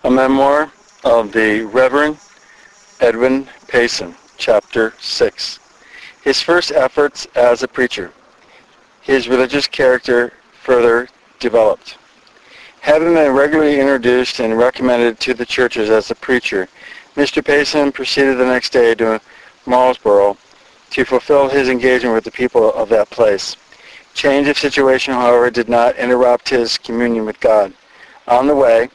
A memoir of the Reverend Edwin Payson, Chapter 6. His first efforts as a preacher. His religious character further developed. Having been regularly introduced and recommended to the churches as a preacher, Mr. Payson proceeded the next day to Marlborough to fulfill his engagement with the people of that place. Change of situation, however, did not interrupt his communion with God. On the way,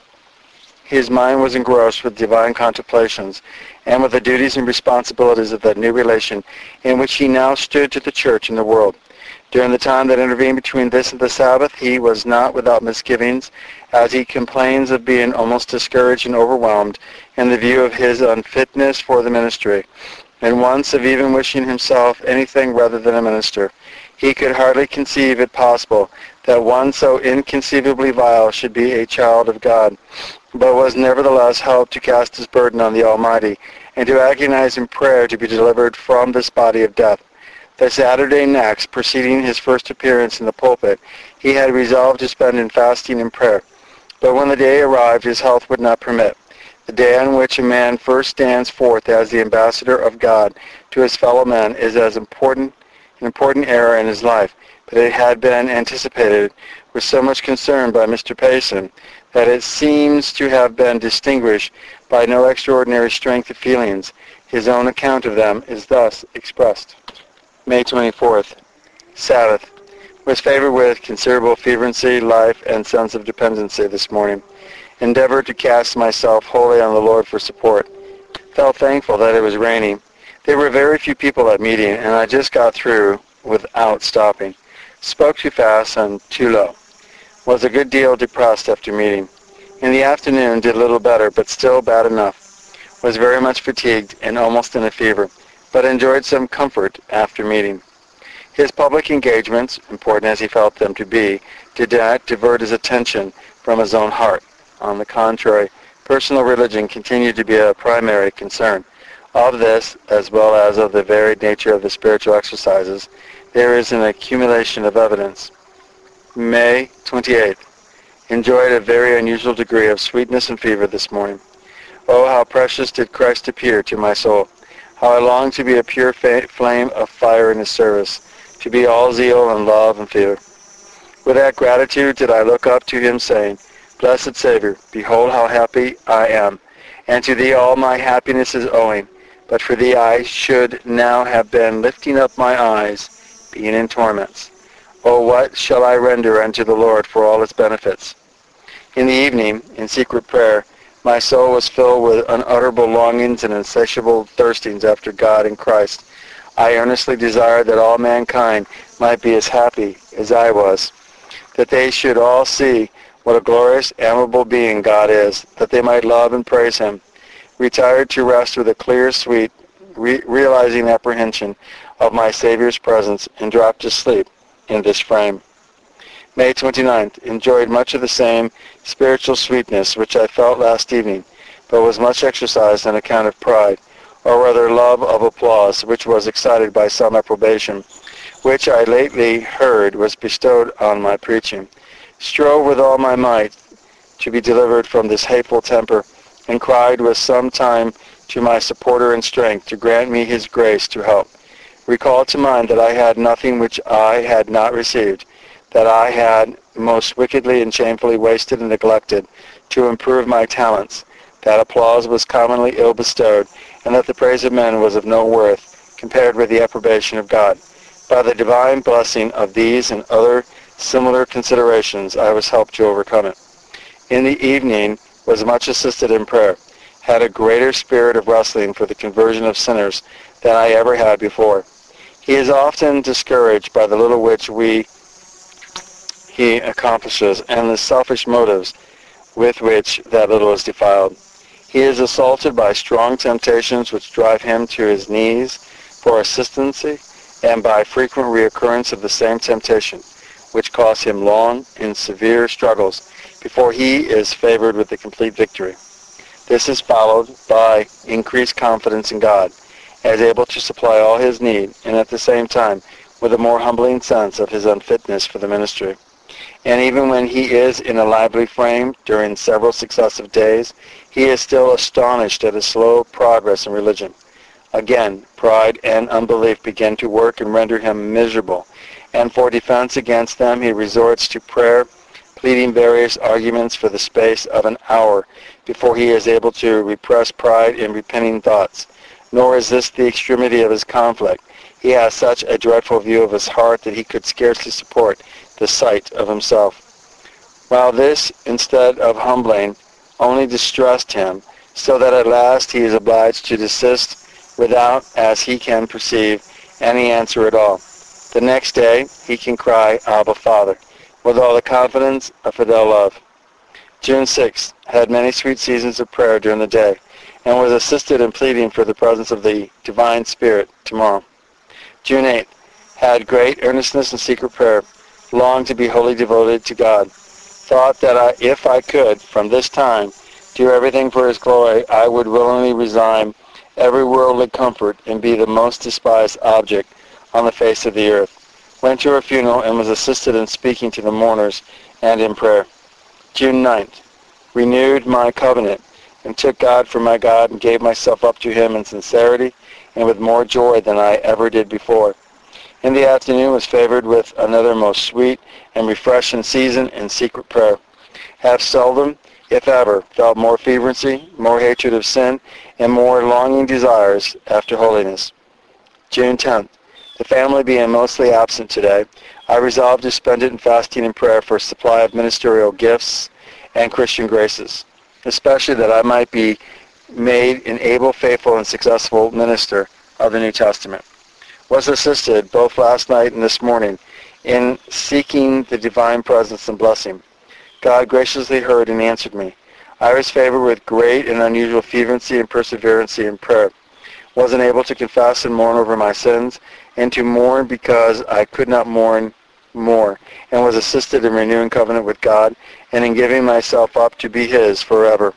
his mind was engrossed with divine contemplations and with the duties and responsibilities of that new relation in which he now stood to the church and the world. During the time that intervened between this and the Sabbath, he was not without misgivings, as he complains of being almost discouraged and overwhelmed in the view of his unfitness for the ministry, and once of even wishing himself anything rather than a minister. He could hardly conceive it possible that one so inconceivably vile should be a child of God, but was nevertheless helped to cast his burden on the Almighty, and to agonize in prayer to be delivered from this body of death. The Saturday next, preceding his first appearance in the pulpit, he had resolved to spend in fasting and prayer. But when the day arrived, his health would not permit. The day on which a man first stands forth as the ambassador of God to his fellow men is an important era in his life, but it had been anticipated with so much concern by Mr. Payson that it seems to have been distinguished by no extraordinary strength of feelings. His own account of them is thus expressed. May 24th, Sabbath. Was favored with considerable fervency, life, and sense of dependency this morning. Endeavored to cast myself wholly on the Lord for support. Felt thankful that it was raining. There were very few people at meeting, and I just got through without stopping. Spoke too fast and too low. Was a good deal depressed after meeting. In the afternoon did a little better, but still bad enough. Was very much fatigued and almost in a fever, but enjoyed some comfort after meeting. His public engagements, important as he felt them to be, did not divert his attention from his own heart. On the contrary, personal religion continued to be a primary concern. Of this, as well as of the varied nature of the spiritual exercises, there is an accumulation of evidence. May 28th. Enjoyed a very unusual degree of sweetness and fever this morning. Oh, how precious did Christ appear to my soul! How I long to be a pure flame of fire in his service, to be all zeal and love and fear. With that gratitude did I look up to him, saying, Blessed Savior, behold how happy I am, and to thee all my happiness is owing. But for thee I should now have been lifting up my eyes, being in torments. Oh, what shall I render unto the Lord for all its benefits? In the evening, in secret prayer, my soul was filled with unutterable longings and insatiable thirstings after God and Christ. I earnestly desired that all mankind might be as happy as I was, that they should all see what a glorious, admirable being God is, that they might love and praise him. Retired to rest with a clear, sweet, realizing apprehension of my Savior's presence, and dropped to sleep in this frame. May 29th. Enjoyed much of the same spiritual sweetness which I felt last evening, but was much exercised on account of pride, or rather love of applause, which was excited by some approbation, which I lately heard was bestowed on my preaching. Strove with all my might to be delivered from this hateful temper, and cried with some time to my supporter in strength to grant me his grace to help. Recalled to mind that I had nothing which I had not received, that I had most wickedly and shamefully wasted and neglected to improve my talents, that applause was commonly ill bestowed, and that the praise of men was of no worth compared with the approbation of God. By the divine blessing of these and other similar considerations, I was helped to overcome it. In the evening, was much assisted in prayer, had a greater spirit of wrestling for the conversion of sinners than I ever had before. He is often discouraged by the little which he accomplishes, and the selfish motives with which that little is defiled. He is assaulted by strong temptations which drive him to his knees for assistance, and by frequent reoccurrence of the same temptation, which costs him long and severe struggles before he is favored with a complete victory. This is followed by increased confidence in God, as able to supply all his need, and at the same time with a more humbling sense of his unfitness for the ministry. And even when he is in a lively frame during several successive days, he is still astonished at his slow progress in religion. Again, pride and unbelief begin to work and render him miserable, and for defense against them he resorts to prayer, pleading various arguments for the space of an hour before he is able to repress pride in repenting thoughts. Nor is this the extremity of his conflict. He has such a dreadful view of his heart that he could scarcely support the sight of himself. While this, instead of humbling, only distressed him, so that at last he is obliged to desist without, as he can perceive, any answer at all. The next day he can cry, Abba, Father, with all the confidence of fidel love. June 6th, had many sweet seasons of prayer during the day, and was assisted in pleading for the presence of the Divine Spirit tomorrow. June 8th, had great earnestness and secret prayer, longed to be wholly devoted to God, thought that if I could, from this time, do everything for His glory, I would willingly resign every worldly comfort and be the most despised object on the face of the earth. Went to her funeral and was assisted in speaking to the mourners and in prayer. June 9th, renewed my covenant and took God for my God and gave myself up to Him in sincerity and with more joy than I ever did before. In the afternoon was favored with another most sweet and refreshing season in secret prayer. Have seldom, if ever, felt more fervency, more hatred of sin, and more longing desires after holiness. June 10th, the family being mostly absent today, I resolved to spend it in fasting and prayer for a supply of ministerial gifts and Christian graces, especially that I might be made an able, faithful, and successful minister of the New Testament. Was assisted both last night and this morning in seeking the divine presence and blessing. God graciously heard and answered me. I was favored with great and unusual fervency and perseverance in prayer. Wasn't able to confess and mourn over my sins, and to mourn because I could not mourn more, and was assisted in renewing covenant with God and in giving myself up to be His forever.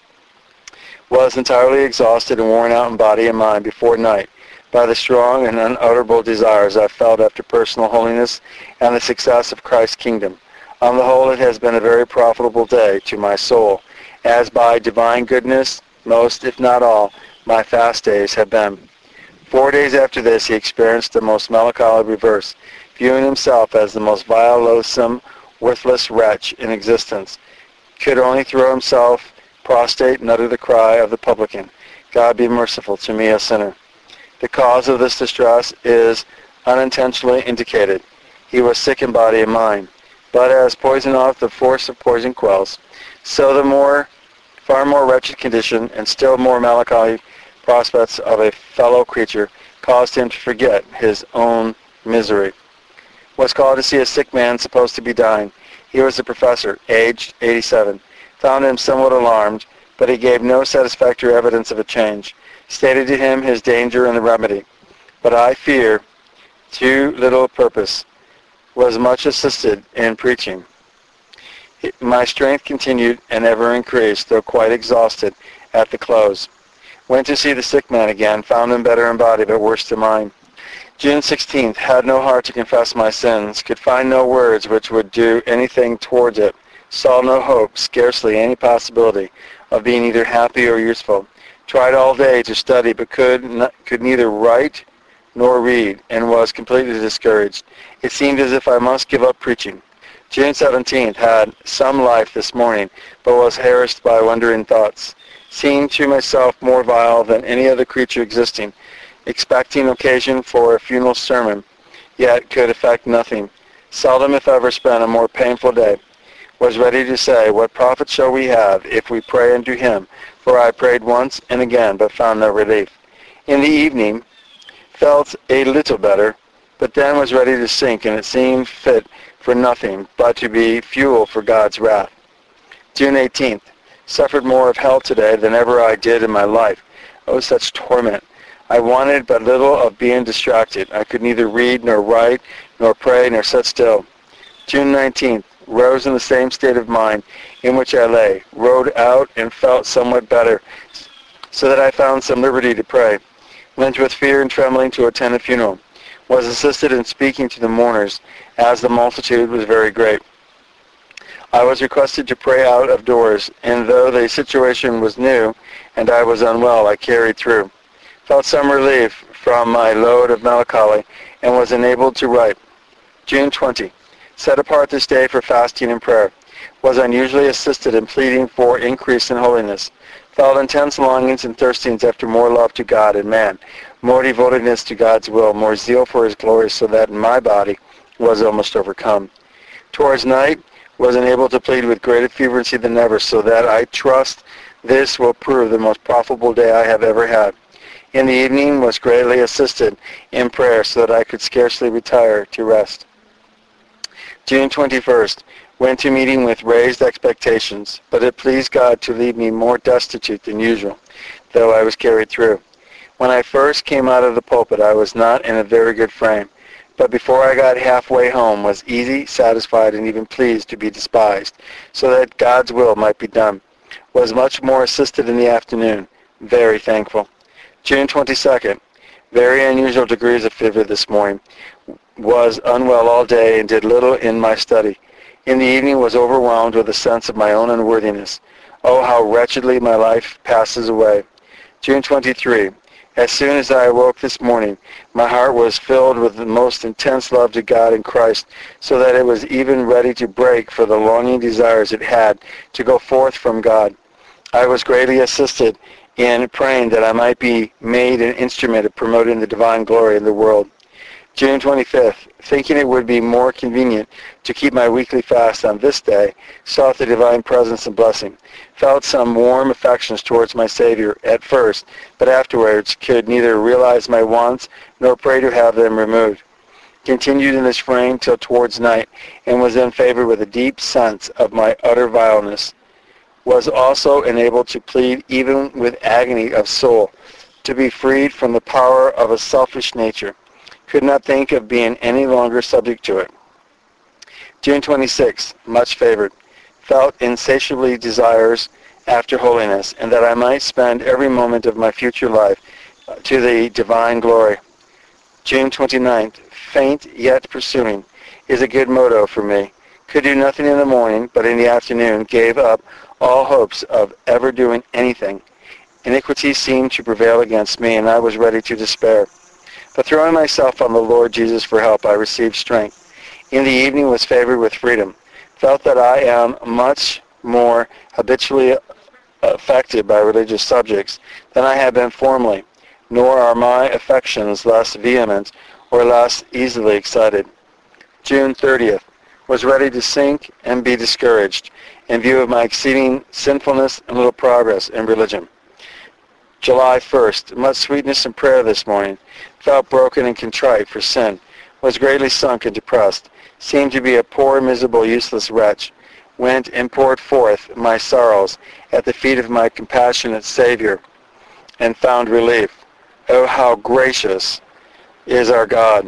Was entirely exhausted and worn out in body and mind before night by the strong and unutterable desires I felt after personal holiness and the success of Christ's kingdom. On the whole, it has been a very profitable day to my soul, as by divine goodness, most, if not all, my fast days have been. 4 days after this, he experienced the most melancholy reverse, viewing himself as the most vile, loathsome, worthless wretch in existence. Could only throw himself prostrate and utter the cry of the publican, God be merciful to me, a sinner. The cause of this distress is unintentionally indicated. He was sick in body and mind. But as poison off the force of poison quells, so the far more wretched condition and still more melancholy prospects of a fellow creature caused him to forget his own misery. Was called to see a sick man supposed to be dying. He was a professor, aged 87. Found him somewhat alarmed, but he gave no satisfactory evidence of a change. Stated to him his danger and the remedy. But I fear to little purpose. Was much assisted in preaching. My strength continued and ever increased, though quite exhausted at the close. Went to see the sick man again, found him better in body, but worse in mind. June 16th, had no heart to confess my sins, could find no words which would do anything towards it, saw no hope, scarcely any possibility of being either happy or useful. Tried all day to study, but could neither write nor read, and was completely discouraged. It seemed as if I must give up preaching. June 17th, had some life this morning, but was harassed by wandering thoughts. Seemed to myself more vile than any other creature existing, expecting occasion for a funeral sermon, yet could effect nothing. Seldom, if ever, spent a more painful day. Was ready to say, what profit shall we have if we pray unto Him? For I prayed once and again, but found no relief. In the evening, felt a little better, but then was ready to sink, and it seemed fit for nothing but to be fuel for God's wrath. June 18th, suffered more of hell today than ever I did in my life. Oh, such torment. I wanted but little of being distracted. I could neither read, nor write, nor pray, nor sit still. June 19th, rose in the same state of mind in which I lay, rode out and felt somewhat better, so that I found some liberty to pray. Went with fear and trembling to attend a funeral. Was assisted in speaking to the mourners, as the multitude was very great. I was requested to pray out of doors, and though the situation was new and I was unwell, I carried through. Felt some relief from my load of melancholy and was enabled to write. June 20. Set apart this day for fasting and prayer. Was unusually assisted in pleading for increase in holiness. Felt intense longings and thirstings after more love to God and man, more devotedness to God's will, more zeal for His glory, so that my body was almost overcome. Towards night, was enabled to plead with greater fervency than ever, so that I trust this will prove the most profitable day I have ever had. In the evening, was greatly assisted in prayer, so that I could scarcely retire to rest. June 21st. Went to meeting with raised expectations, but it pleased God to leave me more destitute than usual, though I was carried through. When I first came out of the pulpit, I was not in a very good frame, but before I got halfway home was easy, satisfied, and even pleased to be despised, so that God's will might be done. Was much more assisted in the afternoon, very thankful. June 22nd. Very unusual degrees of fever this morning. Was unwell all day and did little in my study. In the evening was overwhelmed with a sense of my own unworthiness. Oh, how wretchedly my life passes away. June 23. As soon as I awoke this morning, my heart was filled with the most intense love to God and Christ, so that it was even ready to break for the longing desires it had to go forth from God. I was greatly assisted in praying that I might be made an instrument of promoting the divine glory in the world. June 25th, thinking it would be more convenient to keep my weekly fast on this day, sought the divine presence and blessing. Felt some warm affections towards my Savior at first, but afterwards could neither realize my wants nor pray to have them removed. Continued in this frame till towards night, and was then favored with a deep sense of my utter vileness. Was also enabled to plead even with agony of soul, to be freed from the power of a selfish nature. Could not think of being any longer subject to it. June 26, much favored. Felt insatiably desires after holiness, and that I might spend every moment of my future life to the divine glory. June 29th, faint yet pursuing, is a good motto for me. Could do nothing in the morning, but in the afternoon gave up all hopes of ever doing anything. Iniquity seemed to prevail against me, and I was ready to despair. But throwing myself on the Lord Jesus for help, I received strength. In the evening was favored with freedom. Felt that I am much more habitually affected by religious subjects than I have been formerly, nor are my affections less vehement or less easily excited. June 30th. Was ready to sink and be discouraged in view of my exceeding sinfulness and little progress in religion. July 1st. Much sweetness in prayer this morning. Felt broken and contrite for sin. Was greatly sunk and depressed. Seemed to be a poor, miserable, useless wretch. Went and poured forth my sorrows at the feet of my compassionate Savior, and found relief. Oh, how gracious is our God.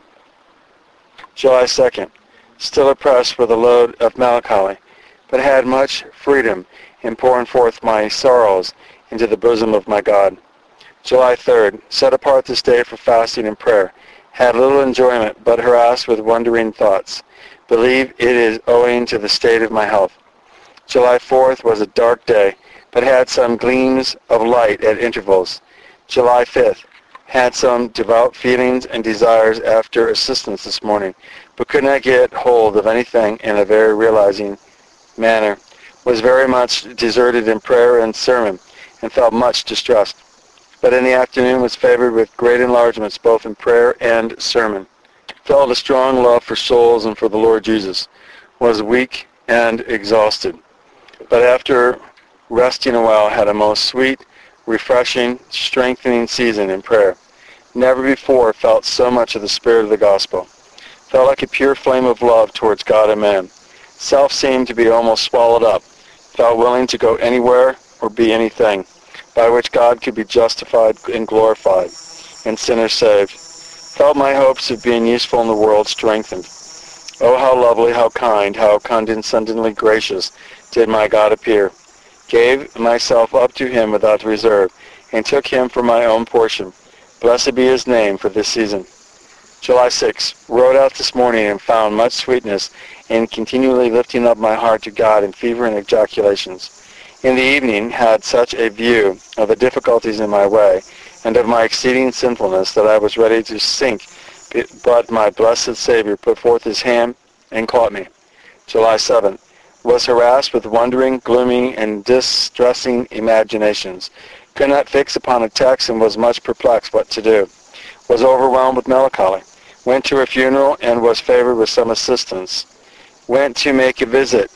July 2nd. Still oppressed with a load of melancholy, but had much freedom in pouring forth my sorrows into the bosom of my God. July 3rd. Set apart this day for fasting and prayer. Had little enjoyment, but harassed with wandering thoughts. Believe it is owing to the state of my health. July 4th was a dark day, but had some gleams of light at intervals. July 5th. Had some devout feelings and desires after assistance this morning, but could not get hold of anything in a very realizing manner. Was very much deserted in prayer and sermon, and felt much distressed. But in the afternoon was favored with great enlargements both in prayer and sermon. Felt a strong love for souls and for the Lord Jesus. Was weak and exhausted, but after resting a while had a most sweet, refreshing, strengthening season in prayer. Never before felt so much of the spirit of the gospel. Felt like a pure flame of love towards God and man. Self seemed to be almost swallowed up. Felt willing to go anywhere or be anything, by which God could be justified and glorified, and sinners saved. Felt my hopes of being useful in the world strengthened. Oh, how lovely, how kind, how condescendingly gracious did my God appear. Gave myself up to him without reserve, and took him for my own portion. Blessed be his name for this season. July 6. Rode out this morning and found much sweetness in continually lifting up my heart to God in fervent ejaculations. In the evening had such a view of the difficulties in my way and of my exceeding sinfulness that I was ready to sink, but my blessed Savior put forth his hand and caught me. July 7. Was harassed with wandering, gloomy, and distressing imaginations. Could not fix upon a text and was much perplexed what to do. Was overwhelmed with melancholy. Went to a funeral and was favored with some assistance. Went to make a visit.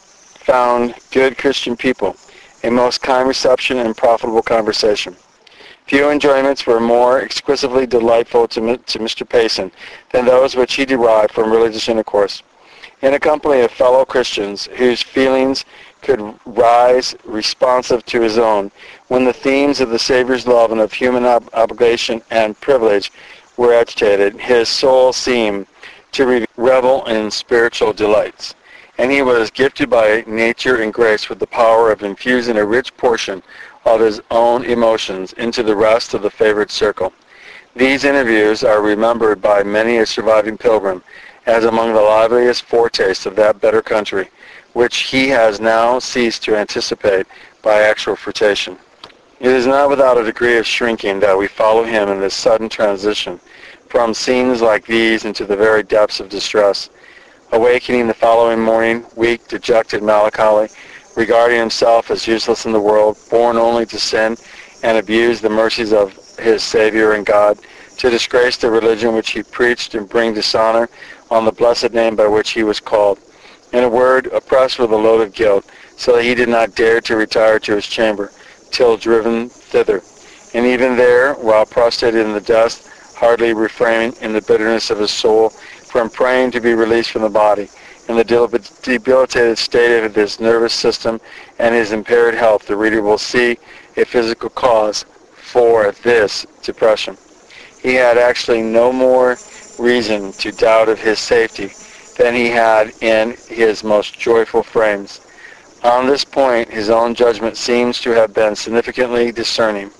Found good Christian people. A most kind reception and profitable conversation. Few enjoyments were more exquisitely delightful to Mr. Payson than those which he derived from religious intercourse. In a company of fellow Christians whose feelings could rise responsive to his own, when the themes of the Savior's love and of human obligation and privilege were agitated, his soul seemed to revel in spiritual delights, and he was gifted by nature and grace with the power of infusing a rich portion of his own emotions into the rest of the favored circle. These interviews are remembered by many a surviving pilgrim as among the liveliest foretastes of that better country, which he has now ceased to anticipate by actual fruition. It is not without a degree of shrinking that we follow him in this sudden transition from scenes like these into the very depths of distress, awakening the following morning, weak, dejected, melancholy, regarding himself as useless in the world, born only to sin and abuse the mercies of his Savior and God, to disgrace the religion which he preached and bring dishonor on the blessed name by which he was called. In a word, oppressed with a load of guilt, so that he did not dare to retire to his chamber, till driven thither. And even there, while prostrated in the dust, hardly refraining in the bitterness of his soul from praying to be released from the body, in the debilitated state of his nervous system and his impaired health, the reader will see a physical cause for this depression. He had actually no more reason to doubt of his safety than he had in his most joyful frames. On this point, his own judgment seems to have been significantly discerning,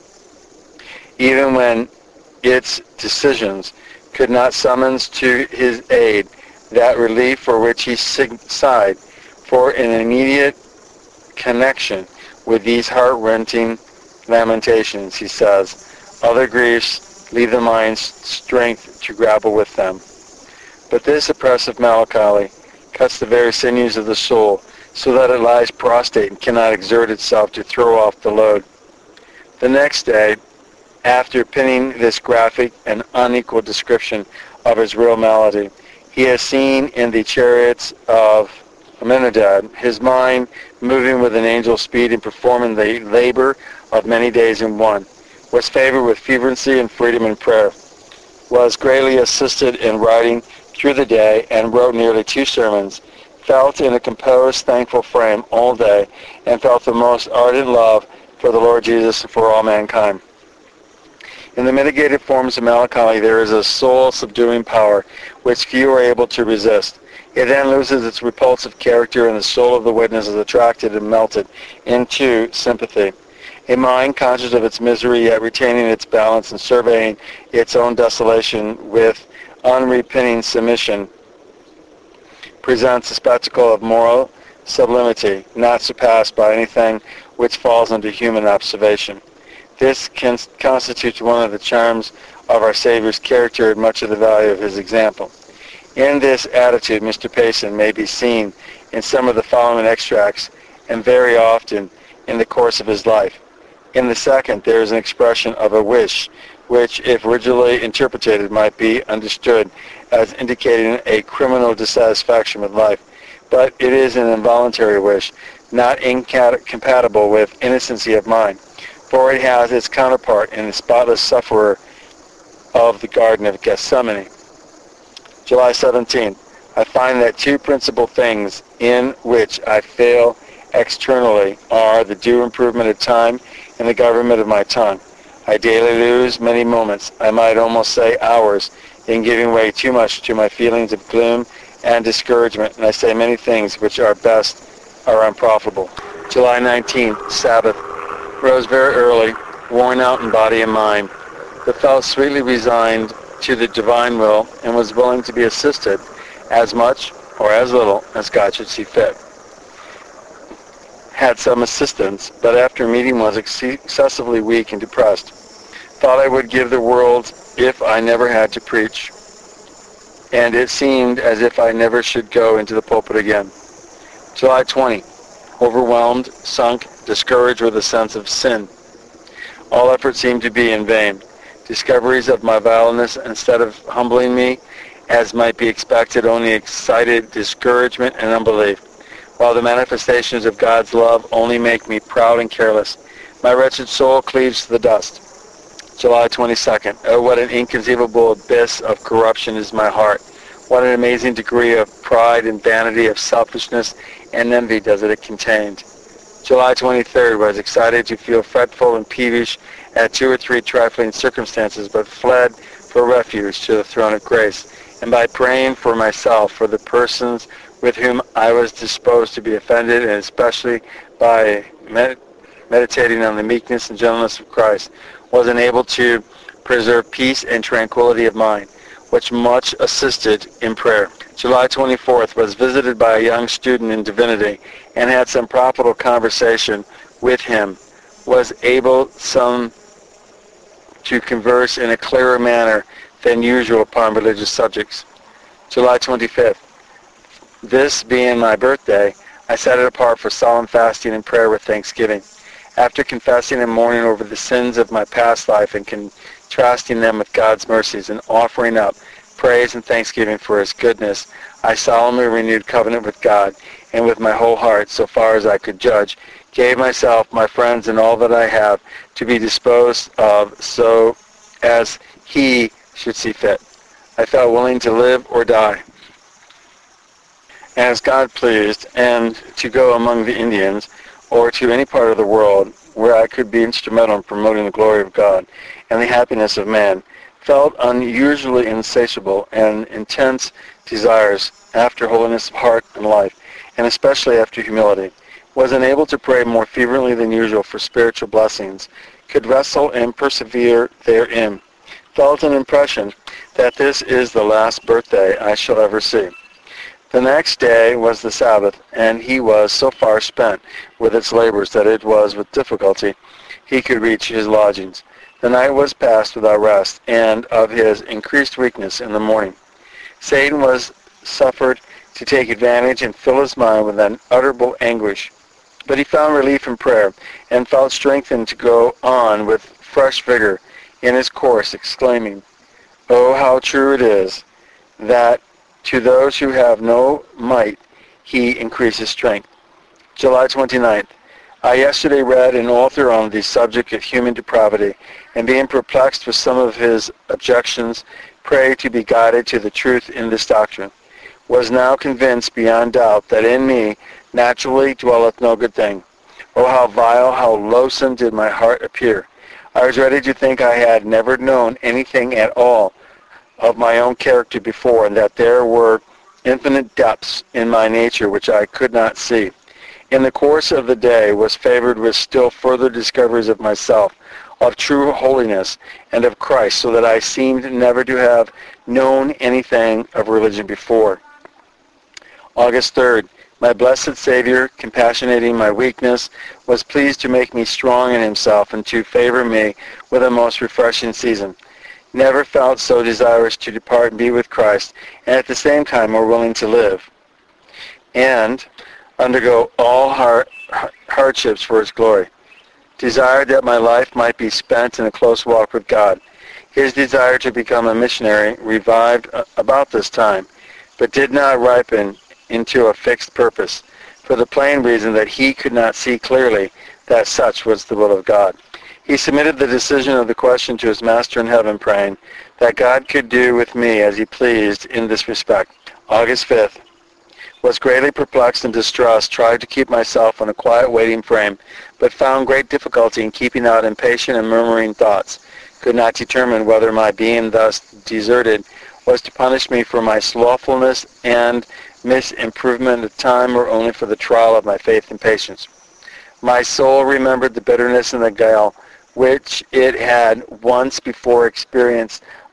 even when its decisions could not summon to his aid that relief for which he sighed. For in immediate connection with these heart-rending lamentations, he says, other griefs leave the mind's strength to grapple with them. But this oppressive melancholy cuts the very sinews of the soul, so that it lies prostrate and cannot exert itself to throw off the load. The next day, after penning this graphic and unequal description of his real malady, he has seen in the chariots of Aminadab his mind moving with an angel's speed and performing the labor of many days in one, was favored with fervency and freedom in prayer, was greatly assisted in writing through the day and wrote nearly 2 sermons, felt in a composed, thankful frame all day, and felt the most ardent love for the Lord Jesus and for all mankind. In the mitigated forms of melancholy, there is a soul-subduing power which few are able to resist. It then loses its repulsive character, and the soul of the witness is attracted and melted into sympathy. A mind conscious of its misery, yet retaining its balance and surveying its own desolation with unrepenting submission, presents a spectacle of moral sublimity, not surpassed by anything which falls under human observation. This constitutes one of the charms of our Savior's character and much of the value of his example. In this attitude, Mr. Payson may be seen in some of the following extracts, and very often in the course of his life. In the second, there is an expression of a wish, which, if originally interpreted, might be understood as indicating a criminal dissatisfaction with life. But it is an involuntary wish, not incompatible with innocency of mind, for it has its counterpart in the spotless sufferer of the Garden of Gethsemane. July 17. I find that 2 principal things in which I fail externally are the due improvement of time and the government of my tongue. I daily lose many moments, I might almost say hours, in giving way too much to my feelings of gloom and discouragement, and I say many things which are unprofitable. July 19, Sabbath. Rose very early, worn out in body and mind, but felt sweetly resigned to the divine will and was willing to be assisted as much or as little as God should see fit. Had some assistance, but after meeting was excessively weak and depressed. Thought I would give the world if I never had to preach, and it seemed as if I never should go into the pulpit again. July 20. Overwhelmed, sunk, discouraged with a sense of sin. All effort seemed to be in vain. Discoveries of my vileness, instead of humbling me, as might be expected, only excited discouragement and unbelief, while the manifestations of God's love only make me proud and careless. My wretched soul cleaves to the dust. July 22nd. Oh, what an inconceivable abyss of corruption is my heart. What an amazing degree of pride and vanity, of selfishness and envy does it contain. July 23rd. Was excited to feel fretful and peevish at 2 or 3 trifling circumstances, but fled for refuge to the throne of grace. And by praying for myself, for the persons with whom I was disposed to be offended, and especially by meditating on the meekness and gentleness of Christ, was enabled to preserve peace and tranquility of mind, which much assisted in prayer. July 24th. Was visited by a young student in divinity and had some profitable conversation with him. Was able some to converse in a clearer manner than usual upon religious subjects. July 25th. This being my birthday, I set it apart for solemn fasting and prayer with thanksgiving. After confessing and mourning over the sins of my past life and contrasting them with God's mercies and offering up praise and thanksgiving for His goodness, I solemnly renewed covenant with God, and with my whole heart, so far as I could judge, gave myself, my friends, and all that I have to be disposed of so as He should see fit. I felt willing to live or die as God pleased, and to go among the Indians or to any part of the world where I could be instrumental in promoting the glory of God and the happiness of man. Felt unusually insatiable and intense desires after holiness of heart and life, and especially after humility. Was unable to pray more fervently than usual for spiritual blessings, could wrestle and persevere therein. Felt an impression that this is the last birthday I shall ever see. The next day was the Sabbath, and he was so far spent with its labors that it was with difficulty he could reach his lodgings. The night was passed without rest, and of his increased weakness in the morning. Satan was suffered to take advantage and fill his mind with unutterable anguish. But he found relief in prayer, and felt strengthened to go on with fresh vigor in his course, exclaiming, "Oh, how true it is that to those who have no might, he increases strength." July 29th. I yesterday read an author on the subject of human depravity, and being perplexed with some of his objections, prayed to be guided to the truth in this doctrine. Was now convinced beyond doubt that in me naturally dwelleth no good thing. Oh, how vile, how loathsome did my heart appear. I was ready to think I had never known anything at all of my own character before, and that there were infinite depths in my nature which I could not see. In the course of the day was favored with still further discoveries of myself, of true holiness, and of Christ, so that I seemed never to have known anything of religion before. August 3rd. My blessed Savior, compassionating my weakness, was pleased to make me strong in Himself and to favor me with a most refreshing season. Never felt so desirous to depart and be with Christ, and at the same time more willing to live and undergo all hardships for His glory. Desired that my life might be spent in a close walk with God. His desire to become a missionary revived about this time, but did not ripen into a fixed purpose, for the plain reason that he could not see clearly that such was the will of God. He submitted the decision of the question to his Master in heaven, praying that God could do with me as He pleased in this respect. August 5th. Was greatly perplexed and distressed, tried to keep myself in a quiet waiting frame, but found great difficulty in keeping out impatient and murmuring thoughts. Could not determine whether my being thus deserted was to punish me for my slothfulness and misimprovement of time, or only for the trial of my faith and patience. My soul remembered the bitterness and the gall which it had once before experienced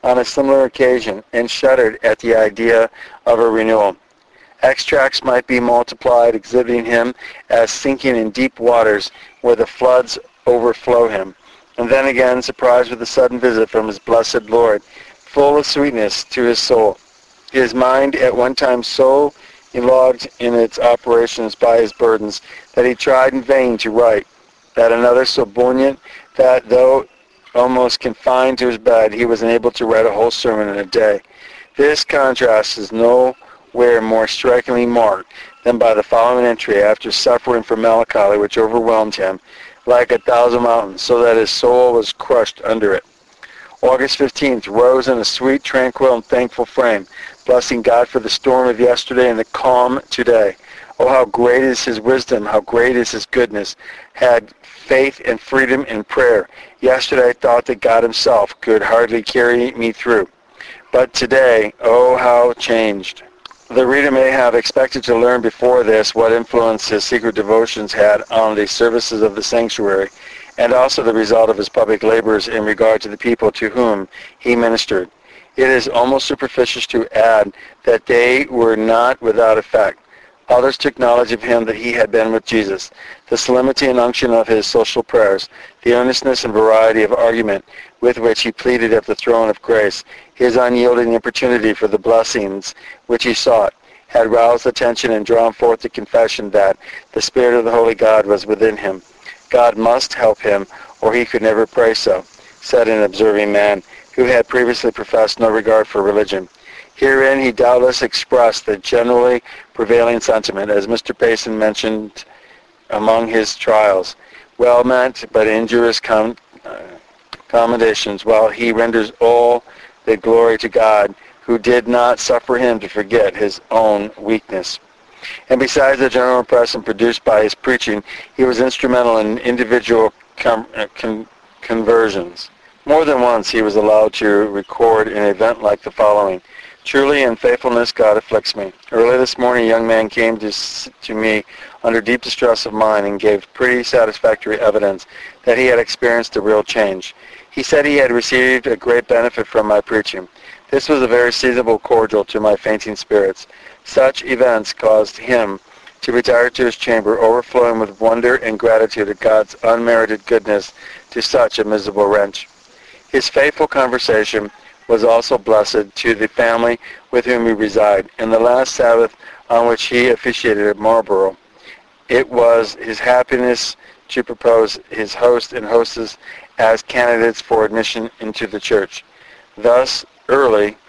on a similar occasion and shuddered at the idea of a renewal. Extracts might be multiplied, exhibiting him as sinking in deep waters where the floods overflow him, and then again surprised with a sudden visit from his blessed Lord, full of sweetness to his soul. His mind at one time so enlogged in its operations by his burdens that he tried in vain to write, that another so buoyant that though almost confined to his bed, he was unable to write a whole sermon in a day. This contrast is nowhere more strikingly marked than by the following entry after suffering from melancholy which overwhelmed him like 1,000 mountains, so that his soul was crushed under it. August 15th, rose in a sweet, tranquil, and thankful frame, blessing God for the storm of yesterday and the calm today. Oh, how great is his wisdom, how great is his goodness. Had faith and freedom in prayer. Yesterday I thought that God himself could hardly carry me through. But today, oh, how changed. The reader may have expected to learn before this what influence his secret devotions had on the services of the sanctuary, and also the result of his public labors in regard to the people to whom he ministered. It is almost superficial to add that they were not without effect. Others took knowledge of him that he had been with Jesus, the solemnity and unction of his social prayers, the earnestness and variety of argument with which he pleaded at the throne of grace, his unyielding importunity for the blessings which he sought, had roused attention and drawn forth the confession that the Spirit of the Holy God was within him. God must help him, or he could never pray so, said an observing man who had previously professed no regard for religion. Herein he doubtless expressed the generally prevailing sentiment, as Mr. Payson mentioned among his trials, well meant but injurious commendations, while he renders all the glory to God, who did not suffer him to forget his own weakness. And besides the general impression produced by his preaching, he was instrumental in individual conversions. More than once he was allowed to record an event like the following. Truly in faithfulness God afflicts me. Early this morning a young man came to me under deep distress of mind and gave pretty satisfactory evidence that he had experienced a real change. He said he had received a great benefit from my preaching. This was a very seasonable cordial to my fainting spirits. Such events caused him to retire to his chamber, overflowing with wonder and gratitude at God's unmerited goodness to such a miserable wretch. His faithful conversation was also blessed to the family with whom he resided. In the last Sabbath on which he officiated at Marlborough, it was his happiness to propose his host and hostess as candidates for admission into the church. Thus early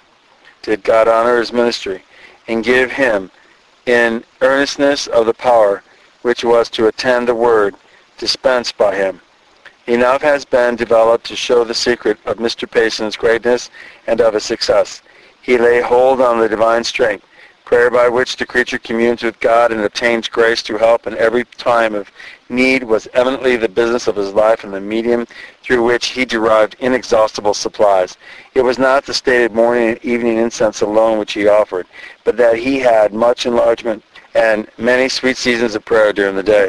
did God honor his ministry and give him in earnestness of the power which was to attend the word dispensed by him. Enough has been developed to show the secret of Mr. Payson's greatness and of his success. He lay hold on the divine strength, prayer by which the creature communes with God and obtains grace to help in every time of need was eminently the business of his life and the medium through which he derived inexhaustible supplies. It was not the stated morning and evening incense alone which he offered, but that he had much enlargement and many sweet seasons of prayer during the day.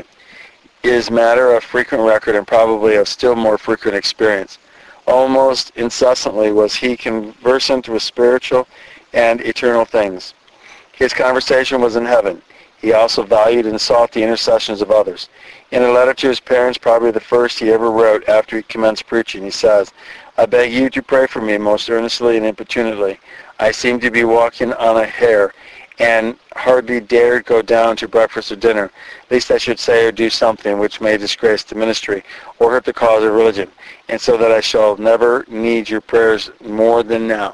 Is matter of frequent record and probably of still more frequent experience. Almost incessantly was he conversant with spiritual and eternal things. His conversation was in heaven. He also valued and sought the intercessions of others. In a letter to his parents, probably the first he ever wrote after he commenced preaching, he says, I beg you to pray for me most earnestly and importunately. I seem to be walking on a hair and hardly dare go down to breakfast or dinner, lest I should say or do something which may disgrace the ministry or hurt the cause of religion, and so that I shall never need your prayers more than now.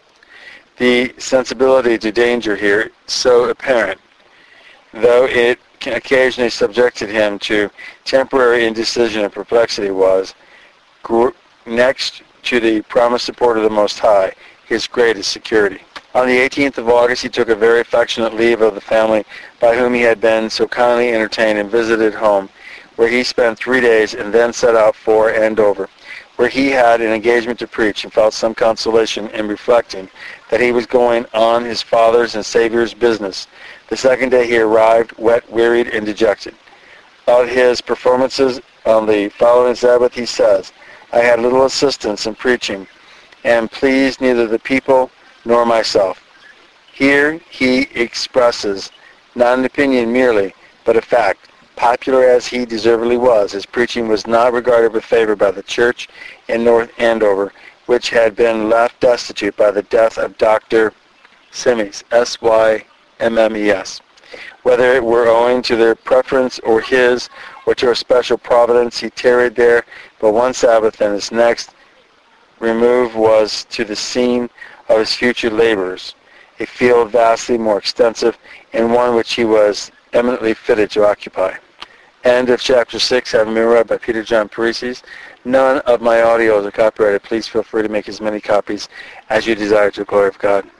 The sensibility to danger here, so apparent, though it occasionally subjected him to temporary indecision and perplexity, was, next to the promised support of the Most High, his greatest security. On the 18th of August, he took a very affectionate leave of the family by whom he had been so kindly entertained and visited home, where he spent 3 days and then set out for Andover, where he had an engagement to preach and felt some consolation in reflecting that he was going on his Father's and Savior's business. The second day he arrived, wet, wearied, and dejected. Of his performances on the following Sabbath, he says, I had little assistance in preaching and pleased neither the people nor myself. Here he expresses not an opinion merely, but a fact. Popular as he deservedly was, his preaching was not regarded with favor by the church in North Andover, which had been left destitute by the death of Dr. Symmes, Symmes. Whether it were owing to their preference or his, or to a special providence, he tarried there but one Sabbath, and his next remove was to the scene of his future labors, a field vastly more extensive, and one which he was eminently fitted to occupy. End of chapter 6, having been read by Peter John Paresis. None of my audios are copyrighted. Please feel free to make as many copies as you desire to the glory of God.